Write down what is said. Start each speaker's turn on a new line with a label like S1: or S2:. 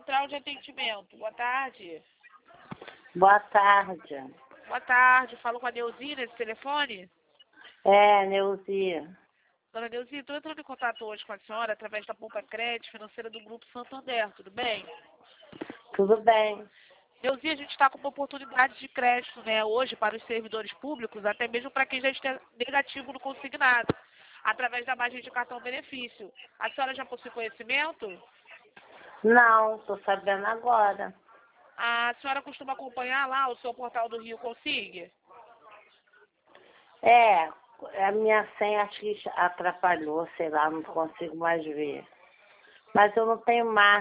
S1: Central de Atendimento. Boa tarde.
S2: Boa tarde.
S1: Boa tarde. Falo com a Neuzia nesse telefone?
S2: É, Neuzia.
S1: Dona Neuzia, estou entrando em contato hoje com a senhora através da Poupa Crédito Financeira do Grupo Santander, tudo bem?
S2: Tudo bem.
S1: Neuzia, a gente está com uma oportunidade de crédito, né, hoje para os servidores públicos, até mesmo para quem já está negativo no consignado, através da margem de cartão benefício. A senhora já possui conhecimento?
S2: Não, tô sabendo agora.
S1: A senhora costuma acompanhar lá o seu portal do Rio Consig?
S2: É, a minha senha acho que atrapalhou, sei lá, não consigo mais ver. Mas eu não tenho mais.